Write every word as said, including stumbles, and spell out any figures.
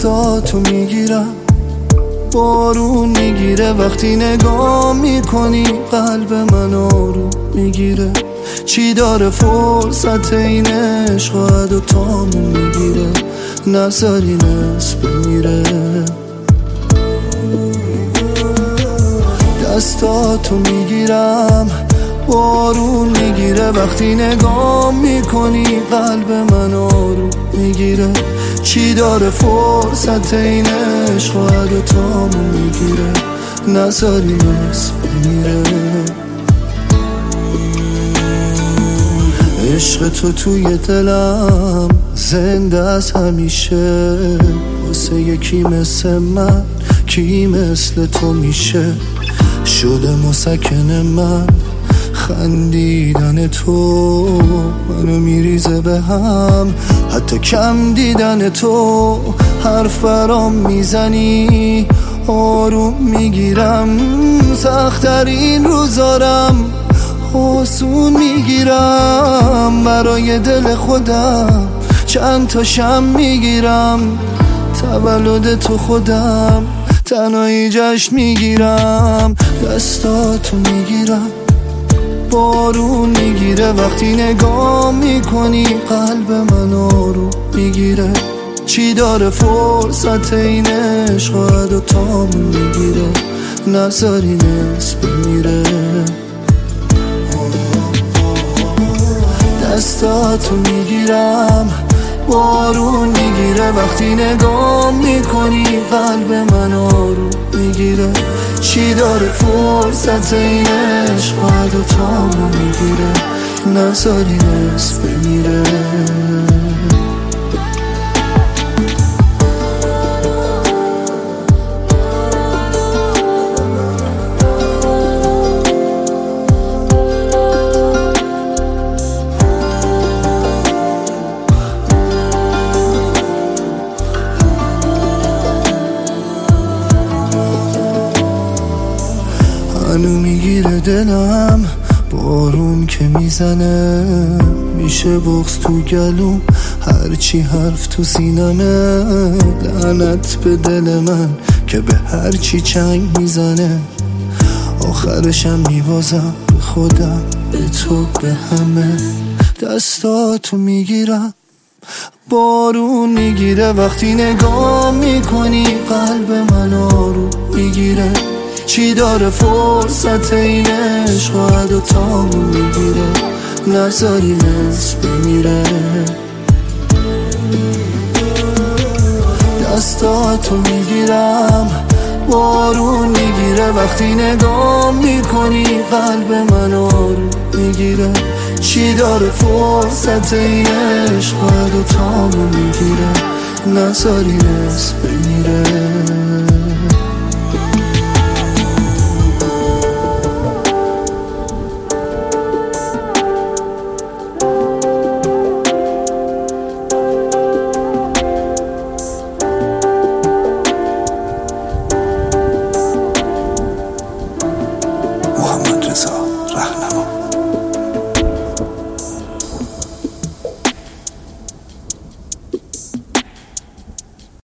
دستاتو میگیرم، بارون میگیره وقتی نگاه میکنی، قلب من آروم میگیره. چی داره فرصت این عشق و دو تامون میگیره، نذاری نصف بمیره. دستاتو میگیرم، بارون میگیره وقتی نگاه میکنی، قلب من آروم میگیره. چی داره فرصت این عشق و دو تامون میگیره، نذاری نصف بمیره. عشق تو توی دلم زنده از همیشه، واسه یکی مثل من کی مثل تو میشه. شده مسکن من خندیدن تو، منو میریزه به هم حتی کم دیدن تو. حرف برام میزنی آروم میگیرم، سخت‌ترین روزارم آسون میگیرم. برای دل خودم چند تا شم میگیرم، تولد تو خودم تنهایی جشن میگیرم. دستاتو میگیرم، بارون میگیره وقتی نگاه میکنی، قلب من آروم میگیره. چی داره فرصت این عشق و دو تامون میگیره، نذاری نصف بمیره. دستاتو میگیرم، بارون میگیره وقتی نگاه میکنی، قلب من آروم میگیره. چی داره فرصت این عشق و دو تامون میگیره، نذاری نصف بمیره. منو میگیره دلم، بارون که میزنه میشه بغض تو گلوم، هرچی حرف تو سینمه. لعنت به دل من که به هرچی چنگ میزنه، آخرشم میبازم به خودم، به تو، به همه. دستاتو میگیرم، بارون میگیره وقتی نگاه میکنی، قلب من آروم میگیره. چی داره فرصت این عشق و دو تامون میگیره، نذاری نصف بمیره. دستاتو میگیرم، بارون میگیره وقتی نگاه میکنی، قلب من آروم میگیره. چی داره فرصت این عشق و دو تامون میگیره، نذاری نصف بمیره.